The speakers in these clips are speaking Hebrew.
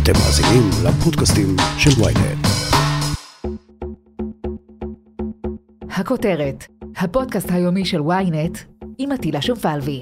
אתם מאזינים לפודקאסטים של ynet. הכותרת, הפודקאסט היומי של ynet עם עטילה שומפלבי.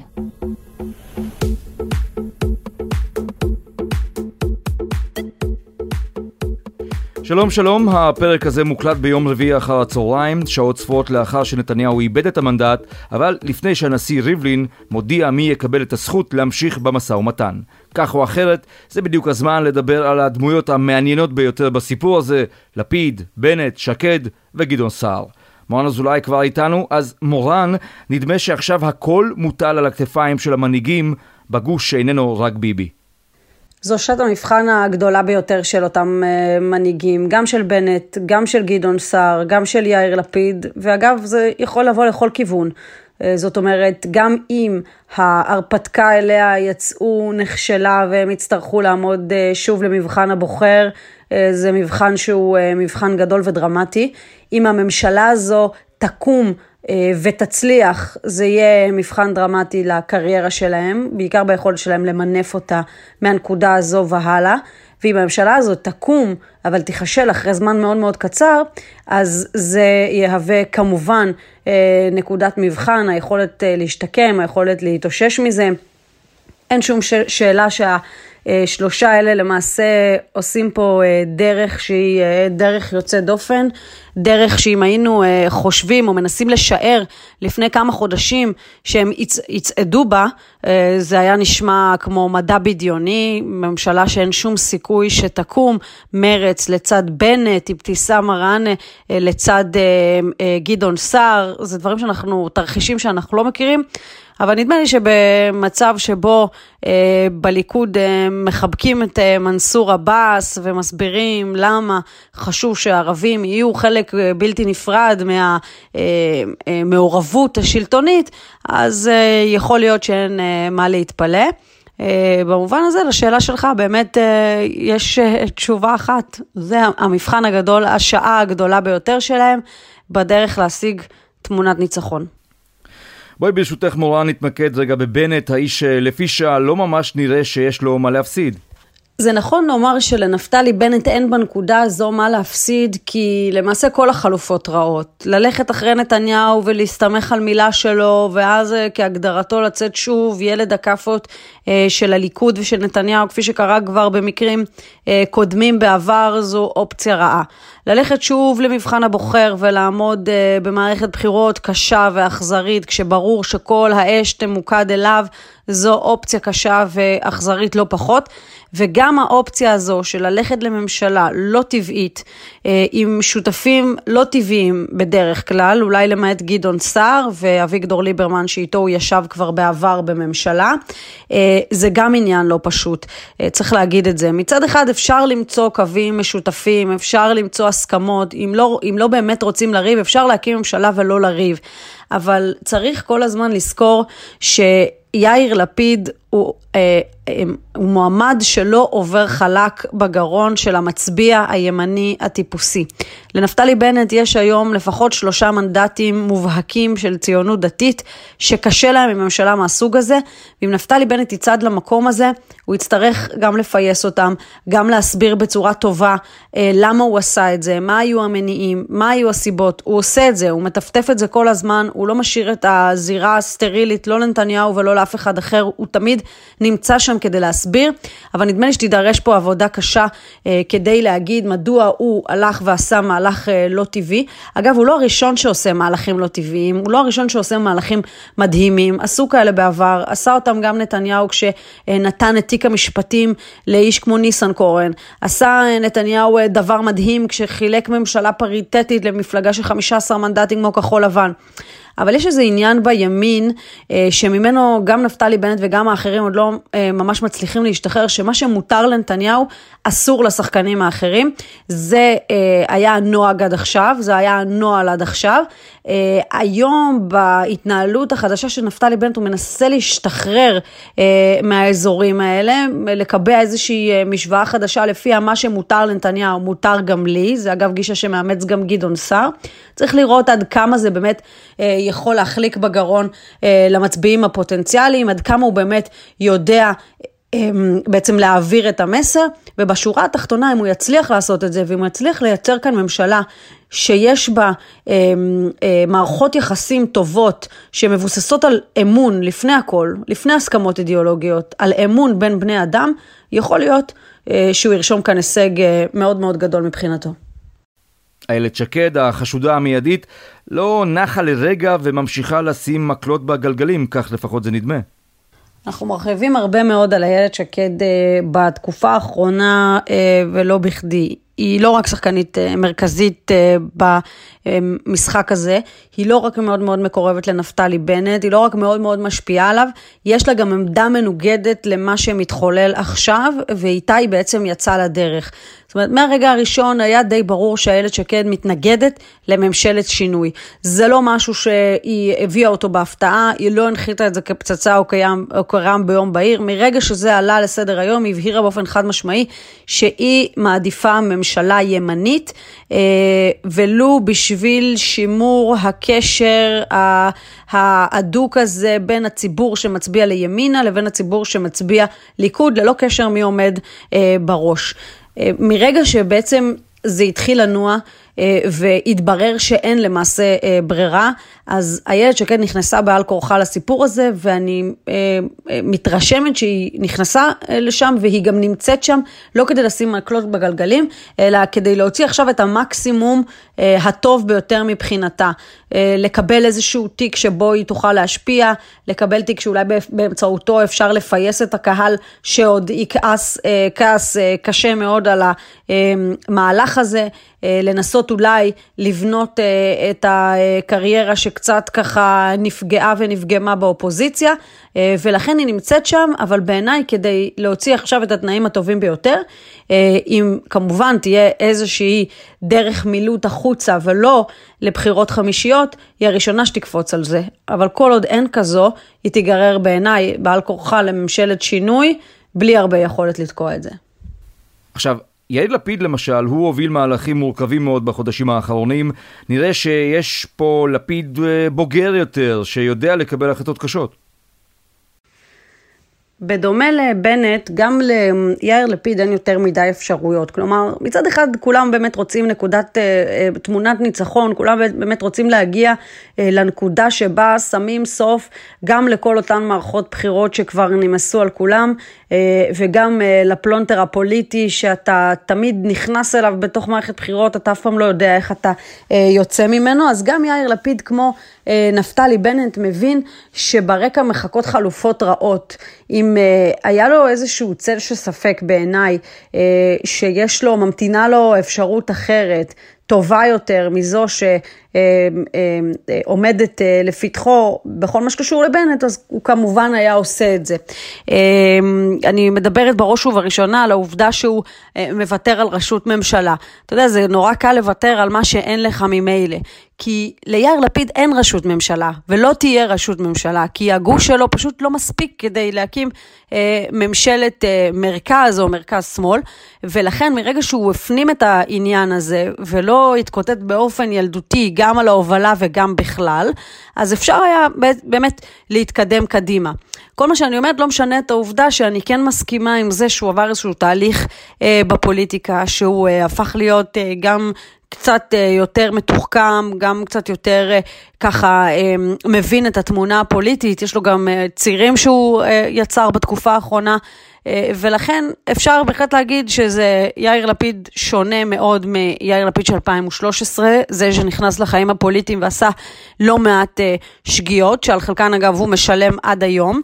שלום שלום, הפרק הזה מוקלט ביום רביעי אחר הצהריים, שעות ספורות לאחר שנתניהו איבד את המנדט, אבל לפני שהנשיא ריבלין מודיע מי יקבל את הזכות להמשיך במשא ומתן. כך או אחרת, זה בדיוק הזמן לדבר על הדמויות המעניינות ביותר בסיפור הזה, לפיד, בנט, שקד וגדעון סער. מורן אזולאי כבר איתנו, אז מורן, נדמה שעכשיו הכל מוטל על הכתפיים של המנהיגים בגוש שאיננו רק ביבי. זו שעת המבחן הגדולה ביותר של אותם מנהיגים, גם של בנט, גם של גדעון סער, גם של יאיר לפיד, ואגב זה יכול לבוא לכל כיוון. זאת אומרת, גם אם ההרפתקה אליה יצאו נכשלה והם יצטרכו לעמוד שוב למבחן הבוחר, זה מבחן שהוא מבחן גדול ודרמטי. אם הממשלה הזו תקום ותצליח, זה יהיה מבחן דרמטי לקריירה שלהם, בעיקר ביכולת שלהם למנף אותה מהנקודה הזו והלאה. ואם הממשלה הזו תקום, אבל תיחשל אחרי זמן מאוד מאוד קצר, אז זה יהווה כמובן נקודת מבחן, היכולת להשתקם, היכולת להתאושש מזה. אין שום שאלה שהשלושה האלה למעשה עושים פה דרך שהיא דרך יוצא דופן, דרך שאם היינו חושבים או מנסים לשער לפני כמה חודשים שהם יצעדו בה, זה היה נשמע כמו מדע בדיוני, ממשלה שאין שום סיכוי שתקום, מרץ לצד בנט, אבתיסאם מראענה לצד גדעון סער, זה דברים תרחישים שאנחנו לא מכירים, אבל נדמה לי שבמצב שבו בליכוד מחבקים את מנסור עבאס ומסבירים למה חשוב שהערבים יהיו חלק בלתי נפרד מהמעורבות השלטונית, אז יכול להיות שאין מה להתפלא. במובן הזה, לשאלה שלך, באמת יש תשובה אחת. זה המבחן הגדול, השעה הגדולה ביותר שלהם, בדרך להשיג תמונת ניצחון. בואי ברשותך מורן נתמקד רגע בבנט, האיש לפי שעה לא ממש נראה שיש לו מה להפסיד. זה נכון לומר שלנפתלי בנט אין בנקודה הזו מה להפסיד, כי למעשה כל החלופות רעות. ללכת אחרי נתניהו ולהסתמך על מילה שלו, ואז כהגדרתו לצאת שוב ילד הכפות של הליכוד ושל נתניהו, כפי שקרה כבר במקרים קודמים בעבר, זו אופציה רעה. ללכת שוב למבחן הבוחר ולעמוד במערכת בחירות קשה ואכזרית, כשברור שכל האש תמוקד אליו, זו אופציה קשה ואכזרית לא פחות. וגם האופציה הזו של ללכת לממשלה לא טבעית, עם שותפים לא טבעיים בדרך כלל, אולי למעט גדעון סער ואביגדור ליברמן שאיתו הוא ישב כבר בעבר בממשלה, זה גם עניין לא פשוט, צריך להגיד את זה. מצד אחד אפשר למצוא קווים משותפים, אפשר למצוא הסכמות, אם לא באמת רוצים לריב, אפשר להקים ממשלה ולא לריב, אבל צריך כל הזמן לזכור שיאיר לפיד הוא מועמד שלא עובר חלק בגרון של המצביע הימני הטיפוסי. לנפתלי בנט יש היום לפחות 3 מנדטים מובהקים של ציונות דתית, שקשה להם עם ממשלה מהסוג הזה, ואם נפתלי בנט יצעד למקום הזה, הוא יצטרך גם לפייס אותם, גם להסביר בצורה טובה למה הוא עשה את זה, מה היו המניעים, מה היו הסיבות, הוא עושה את זה, הוא מטפטף את זה כל הזמן, הוא לא משאיר את הזירה הסטרילית, לא לנתניהו ולא לאף אחד אחר, הוא תמיד נמצא שם כדי להסביר, אבל נדמה לי שתידרש פה עבודה קשה כדי להגיד מדוע הוא הלך ועשה מהלך לא טבעי. אגב, הוא לא הראשון שעושה מהלכים לא טבעיים, הוא לא הראשון שעושה מהלכים מדהימים, עשו כאלה בעבר, עשה אותם גם נתניהו כשנתן את תיק המשפטים לאיש כמו ניסנקורן, עשה נתניהו דבר מדהים כשחילק ממשלה פריטטית למפלגה של 15 מנדטים כמו כחול לבן. אבל יש איזה עניין בימין שממנו גם נפתלי בנט וגם האחרים עוד לא ממש מצליחים להשתחרר, שמה שמותר לנתניהו אסור לשחקנים האחרים. זה היה הנוהג עד עכשיו, זה היה הנוהל עד עכשיו. היום בהתנהלות החדשה של נפתלי בנט הוא מנסה להשתחרר מהאזורים האלה, לקבע איזושהי משוואה חדשה לפיה מה שמותר לנתניהו מותר גם לי, זה אגב גישה שמאמץ גם גדעון סער. צריך לראות עד כמה זה באמת יכול להחליק בגרון למצביעים הפוטנציאליים, עד כמה הוא באמת יודע בעצם להעביר את המסר, ובשורה התחתונה, אם הוא יצליח לעשות את זה, ואם הוא יצליח לייצר כאן ממשלה שיש בה מערכות יחסים טובות, שמבוססות על אמון לפני הכל, לפני הסכמות אידיאולוגיות, על אמון בין בני אדם, יכול להיות שהוא ירשום כאן הישג מאוד מאוד גדול מבחינתו. איילת שקד, החשודה המיידית, לא נחה לרגע וממשיכה לשים מקלות בגלגלים, כך לפחות זה נדמה. אנחנו מרחיבים הרבה מאוד על איילת שקד בתקופה האחרונה ולא בכדי. היא לא רק שחקנית מרכזית במשחק הזה, היא לא רק מאוד מאוד מקורבת לנפתלי בנט, היא לא רק מאוד מאוד משפיעה עליו, יש לה גם עמדה מנוגדת למה שמתחולל עכשיו, ואיתה היא בעצם יצאה לדרך. זאת אומרת, מהרגע הראשון היה די ברור שאיילת שקד מתנגדת לממשלת שינוי. זה לא משהו שהיא הביאה אותו בהפתעה, היא לא הנחיתה את זה כפצצה או קרם ביום בהיר. מרגע שזה עלה לסדר היום, היא הבהירה באופן חד משמעי שהיא מעדיפה ממשלה ימנית, ולו בשביל שימור הקשר ההדוק הזה בין הציבור שמצביע לימינה לבין הציבור שמצביע ליכוד, ללא קשר מי עומד בראש. מרגע שבעצם זה התחיל לנוע והתברר שאין למעשה ברירה, אז איילת שקד נכנסה בעל כורחה לסיפור הזה, ואני מתרשמת שהיא נכנסה לשם, והיא גם נמצאת שם, לא כדי לשים מקלות בגלגלים, אלא כדי להוציא עכשיו את המקסימום הטוב ביותר מבחינתה, לקבל איזשהו תיק שבו היא תוכל להשפיע, לקבל תיק שאולי באמצעותו אפשר לפייס את הקהל, שעוד יכעס כעס קשה מאוד על המהלך הזה, לנסות אולי לבנות את הקריירה שקצת ככה נפגעה ונפגמה באופוזיציה, ולכן היא נמצאת שם, אבל בעיניי כדי להוציא עכשיו את התנאים הטובים ביותר, אם כמובן תהיה איזושהי דרך מילוט החוצה ולא לבחירות חמישיות, היא הראשונה שתקפוץ על זה. אבל כל עוד אין כזו, היא תיגרר בעיניי בעל כורחה לממשלת שינוי, בלי הרבה יכולת לתקוע את זה. עכשיו, יאיר לפיד למשל, הוא הוביל מהלכים מורכבים מאוד בחודשים האחרונים. נראה שיש פה לפיד בוגר יותר, שיודע לקבל החלטות קשות. בדומה לבנט, גם ליאיר לפיד אין יותר מדי אפשרויות. כלומר, מצד אחד כולם באמת רוצים תמונת ניצחון, כולם באמת רוצים להגיע לנקודה שבה שמים סוף גם לכל אותן מערכות בחירות שכבר נמסו על כולם, וגם לפלונטר הפוליטי שאתה תמיד נכנס אליו בתוך מערכת בחירות, אתה אף פעם לא יודע איך אתה יוצא ממנו. אז גם יאיר לפיד כמו נפתלי בנט מבין שברקע מחכות חלופות רעות. אם היה לו איזשהו צל שספק בעיניי, שיש לו, ממתינה לו אפשרות אחרת, טובה יותר מזו שעומדת לפתחו בכל מה שקשור לבנט, אז הוא כמובן היה עושה את זה. אני מדברת בראש ובראשונה על העובדה שהוא מוותר על ראשות ממשלה. אתה יודע, זה נורא קל לוותר על מה שאין לך ממילא. כי ליאיר לפיד אין ראשות ממשלה, ולא תהיה ראשות ממשלה, כי הגוש שלו פשוט לא מספיק כדי להקים ממשלת מרכז או מרכז שמאל, ולכן מרגע שהוא הפנים את העניין הזה, ולא התקוטט באופן ילדותי גם על ההובלה וגם בכלל, אז אפשר היה באמת להתקדם קדימה. כל מה שאני אומרת לא משנה את העובדה שאני כן מסכימה עם זה שהוא עבר איזשהו תהליך בפוליטיקה, שהוא הפך להיות גם קצת יותר מתוחכם, גם קצת יותר ככה מבין את התמונה הפוליטית, יש לו גם צירים שהוא יצר בתקופה האחרונה, ולכן אפשר בהחלט להגיד שזה יאיר לפיד שונה מאוד מיאיר לפיד של 2013, זה שנכנס לחיים הפוליטיים ועשה לא מעט שגיאות, שעל חלקן אגב הוא משלם עד היום,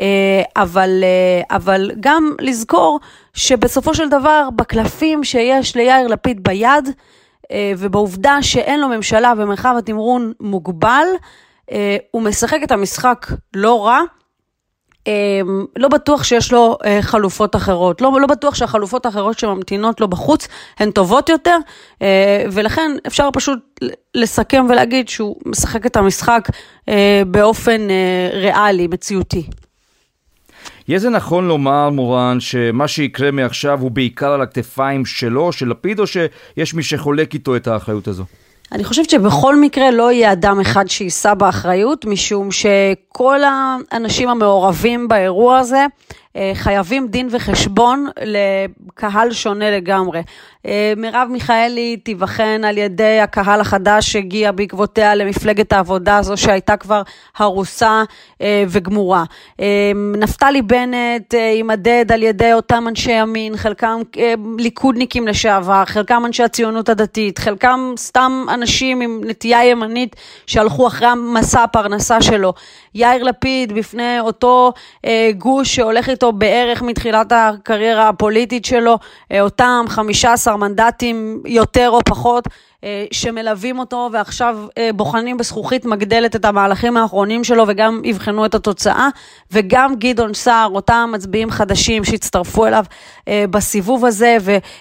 אבל גם לזכור שבסופו של דבר בקלפים שיש ליאיר לפיד ביד, ובעובדה שאין לו ממשלה ומרחב התמרון מוגבל, הוא משחק את המשחק לא רע, לא בטוח שיש לו חלופות אחרות, לא בטוח שהחלופות האחרות שממתינות לו בחוץ הן טובות יותר, ולכן אפשר פשוט לסכם ולהגיד שהוא משחק את המשחק באופן ריאלי, מציאותי. יהיה זה נכון לומר, מורן, שמה שיקרה מעכשיו הוא בעיקר על הכתפיים שלו, של לפיד, או שיש מי שחולק איתו את האחריות הזו? אני חושבת שבכל מקרה לא יהיה אדם אחד שיישא באחריות, משום שכל האנשים המעורבים באירוע הזה, חייבים דין וחשבון לקהל שונה לגמרי. מרב מיכאלי תיבחן על ידי הקהל החדש שהגיע בעקבותיה למפלגת העבודה, הזו שהייתה כבר הרוסה וגמורה. נפתלי בנט יימדד על ידי אותם אנשי ימין, חלקם ליכודניקים לשעבר, חלקם אנשי הציונות הדתית, חלקם סתם אנשים עם נטייה ימנית שהלכו אחרי המסע הפרנסה שלו. יאיר לפיד בפני אותו גוש שהולך איתו בערך מתחילת הקריירה הפוליטית שלו, אותם 15 מנדטים יותר או פחות שמלווים אותו ועכשיו בוחנים בזכוכית מגדלת את המהלכים האחרונים שלו וגם יבחנו את התוצאה, וגם גדעון סער, אותם מצביעים חדשים שהצטרפו אליו בסיבוב הזה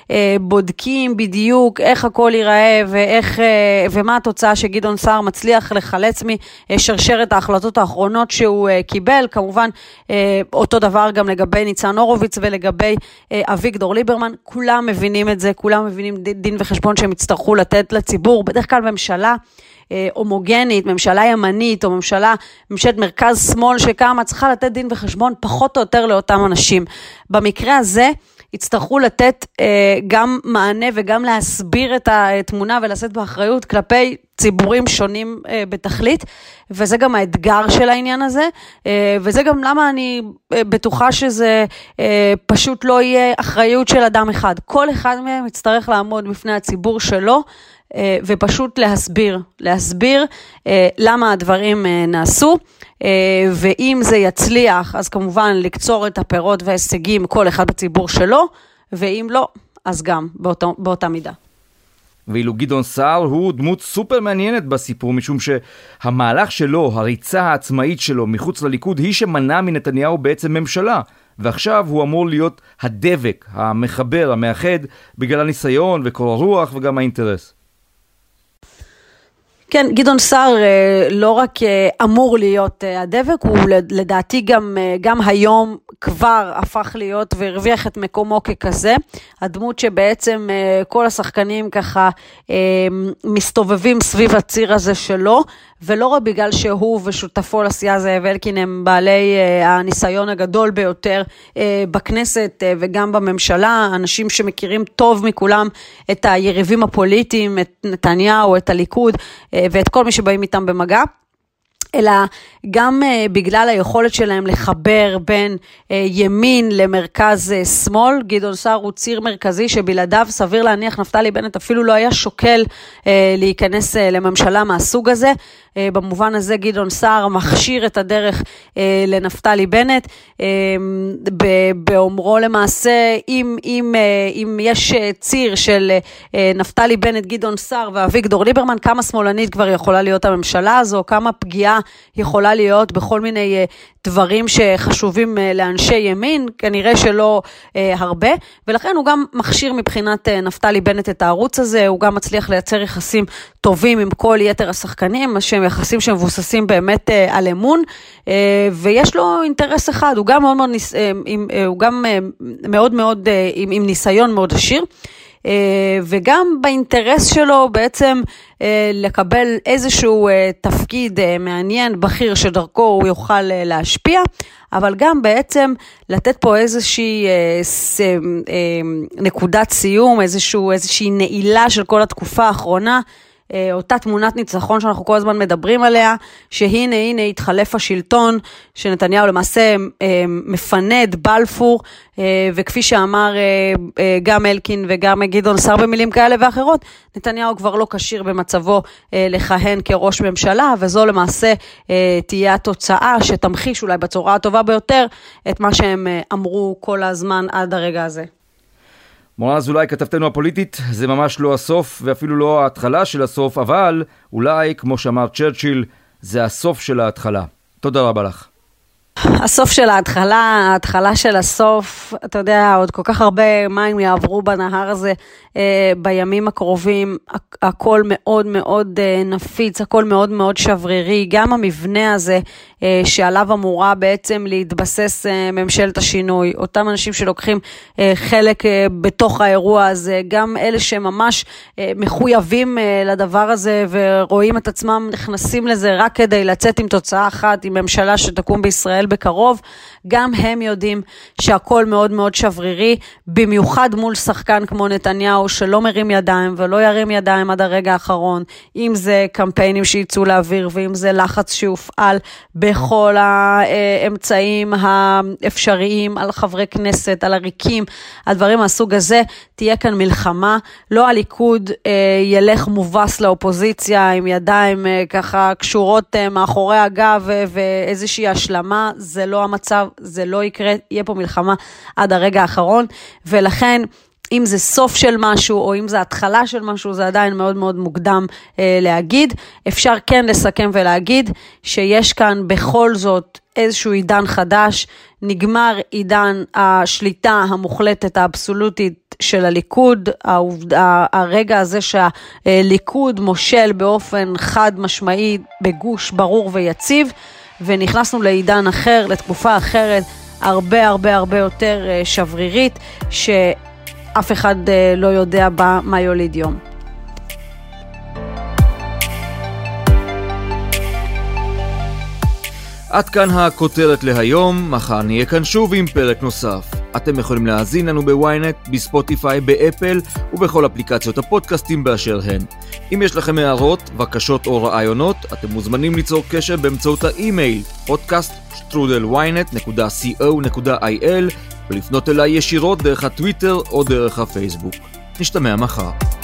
ובודקים בדיוק איך הכל ייראה ומה התוצאה שגדעון סער מצליח לחלץ משרשרת ההחלטות האחרונות שהוא קיבל. כמובן אותו דבר גם לגבי ניצן הורוביץ ולגבי אביגדור ליברמן, כולם מבינים את זה, כולם מבינים דין וחשבון שהם יצטרכו לתת לציבור. בדרך כלל ממשלה הומוגנית, ממשלה ימנית או ממשלת מרכז שמאל שקמה, צריכה לתת דין וחשבון פחות או יותר לאותם אנשים. במקרה הזה יצטרכו לתת גם מענה וגם להסביר את התמונה ולשאת באחריות כלפי ציבורים שונים בתכלית, וזה גם האתגר של העניין הזה, וזה גם למה אני בטוחה שזה פשוט לא יהיה אחריות של אדם אחד. כל אחד מהם יצטרך לעמוד בפני הציבור שלו, ופשוט להסביר למה הדברים נעשו, ואם זה יצליח, אז כמובן לקצור את הפירות וההישגים כל אחד בציבור שלו, ואם לא, אז גם באותה מידה. ואילו גדעון סער הוא דמות סופר מעניינת בסיפור, משום שהמהלך שלו, הריצה העצמאית שלו מחוץ לליכוד, היא שמנע מנתניהו בעצם ממשלה, ועכשיו הוא אמור להיות הדבק, המחבר, המאחד, בגלל הניסיון וקור הרוח וגם האינטרס. כן, גדעון סער לא רק אמור להיות הדבק, הוא לדעתי גם היום כבר הפך להיות והרוויח את מקומו ככזה. הדמות שבעצם כל השחקנים ככה מסתובבים סביב הציר הזה שלו, ולא רק בגלל שהוא ושותפו לסיעה זאב אלקין הם בעלי הניסיון הגדול ביותר בכנסת וגם בממשלה, אנשים שמכירים טוב מכולם את היריבים הפוליטיים, את נתניהו, את הליכוד ואת כל מי שבאים איתם במגע, אלא גם בגלל היכולת שלהם לחבר בין ימין למרכז שמאל. גדעון סער הוא ציר מרכזי שבלעדיו סביר להניח נפתלי בנט אפילו לא היה שוקל להיכנס לממשלה מהסוג הזה. במובן הזה גדעון סער מכשיר את הדרך לנפתלי בנט, באומרו למעשה אם יש ציר של נפתלי בנט, גדעון סער ואביגדור ליברמן, כמה שמאלנית כבר יכולה להיות הממשלה הזו, כמה פגיעה יכולה להיות בכל מיני דברים שחשובים לאנשי ימין, כנראה שלא הרבה, ולכן הוא גם מכשיר מבחינת נפתלי בנט את הערוץ הזה, הוא גם מצליח לייצר יחסים טובים עם כל יתר השחקנים, שהם יחסים שמבוססים באמת על אמון, ויש לו אינטרס אחד, הוא גם מאוד מאוד עם ניסיון מאוד עשיר, וגם באינטרס שלו בעצם לקבל איזשהו תפקיד מעניין, בכיר, שדרכו הוא יוכל להשפיע, אבל גם בעצם לתת פה איזושהי נקודת סיום, איזושהי נעילה של כל התקופה האחרונה, אותה תמונת ניצחון שאנחנו כל הזמן מדברים עליה, שהנה התחלף השלטון, שנתניהו למעשה מפנה את בלפור, וכפי שאמר גם אלקין וגם גדעון סער במילים כאלה ואחרות, נתניהו כבר לא כשיר במצבו לכהן כראש ממשלה, וזו למעשה תהיה התוצאה שתמחיש אולי בצורה הטובה ביותר את מה שהם אמרו כל הזמן עד הרגע הזה. מורן אזולאי, כתבתנו הפוליטית, זה ממש לא הסוף ואפילו לא ההתחלה של הסוף, אבל אולי, כמו שאמר צ'רצ'יל, זה הסוף של ההתחלה. תודה רבה לך. הסוף של ההתחלה, ההתחלה של הסוף, אתה יודע, עוד כל כך הרבה מים יעברו בנהר הזה בימים הקרובים, הכל מאוד מאוד נפיץ, הכל מאוד מאוד שברירי, גם המבנה הזה שעליו אמורה בעצם להתבסס ממשלת השינוי. אותם אנשים שלוקחים חלק בתוך האירוע הזה, גם אלה שממש מחויבים לדבר הזה ורואים את עצמם נכנסים לזה רק כדי לצאת עם תוצאה אחת, עם ממשלה שתקום בישראל בקרוב, גם הם יודעים שהכל מאוד מאוד שברירי, במיוחד מול שחקן כמו נתניהו שלא מרים ידיים ולא ירים ידיים עד הרגע האחרון, אם זה קמפיינים שיצאו לאוויר ואם זה לחץ שיופעל בכל האמצעים האפשריים על חברי כנסת, על עריקים, על דברים מהסוג הזה. תהיה כאן מלחמה, לא הליכוד ילך מובס לאופוזיציה עם ידיים ככה קשורות מאחורי הגב ואיזושהי השלמה, זה לא המצב, זה לא יקרה, יהיה פה מלחמה עד הרגע האחרון, ולכן אם זה סוף של משהו או אם זה התחלה של משהו, זה עדיין מאוד מאוד מוקדם להגיד. אפשר כן לסכם ולהגיד שיש כאן בכל זאת איזשהו עידן חדש, נגמר עידן השליטה המוחלטת האבסולוטית של הליכוד, הרגע הזה שהליכוד מושל באופן חד משמעי בגוש ברור ויציב, ונכנסנו לעידן אחר, לתקופה אחרת, הרבה הרבה הרבה יותר שברירית, שאף אחד לא יודע בה מה יוליד יום. עד כאן הכותרת להיום, מחר נהיה כאן שוב עם פרק נוסף. אתם יכולים להאזין לנו בוויינט, בספוטיפיי, באפל ובכל אפליקציות הפודקאסטים באשר הן. אם יש לכם הערות, בקשות או רעיונות, אתם מוזמנים ליצור קשר באמצעות האימייל podcast@ynet.co.il ולפנות אליי ישירות דרך הטוויטר או דרך הפייסבוק. נשתמע מחר.